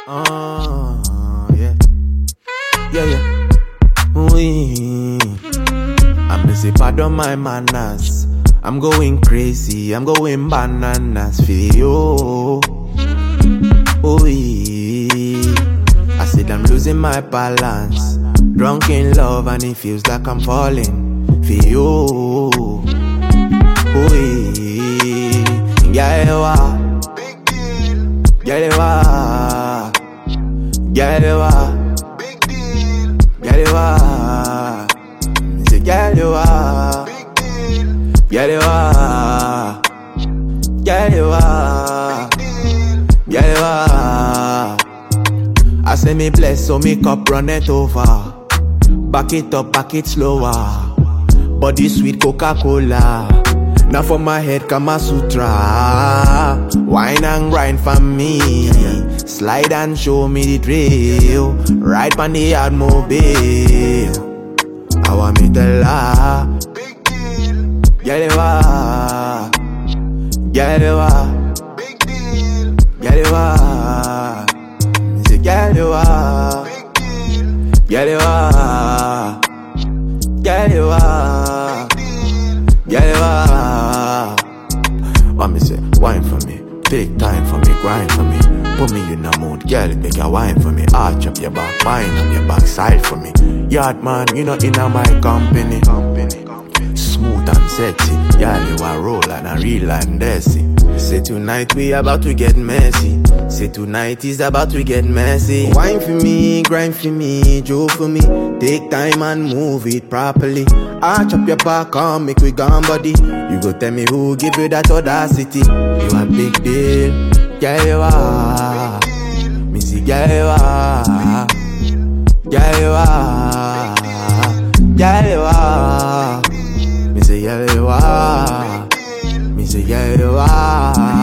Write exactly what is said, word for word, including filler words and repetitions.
Oh, yeah. Yeah, yeah. Oui. I'm busy, pardon my manners. I'm going crazy, I'm going bananas for you. Oui. I said I'm losing my balance. Drunk in love and it feels like I'm falling for you. Oui. Yeah, Big deal, yeah, yeah, big deal, yeah, say yeah, big deal, yeah, yeah, big deal. yeah. I say me bless, so me cup run it over. Back it up, back it slower. Body sweet Coca-Cola. Now for my head, Kama Sutra. Wine and grind for me. Slide and show me the trail. Ride on the automobile. I want me to lie. Big deal, Yeah, they are. Yeah, they are. big deal, Yeah, they are. Say, yeah, they are. big deal, Yeah, they are. Yeah, they are. big deal. Yeah, they are. Want me say, wine for me. Take time for me, grind for me. Put me in a mood, girl, make a wine for me. Arch up your back, bind up your backside for me. Yard man, you know in a my company. Smooth and sexy, girl, you a roll and a real and desi. Say tonight we about to get messy. Say tonight is about to get messy. Wine for me, grind for me, Joe for me. Take time and move it properly. Arch up your back, come make we gone body. You go tell me who give you that audacity. You a big deal, yeah you are. Me see yeah you are. Yeah you are. Yeah you are. Me say yeah you are. Me say yeah you are.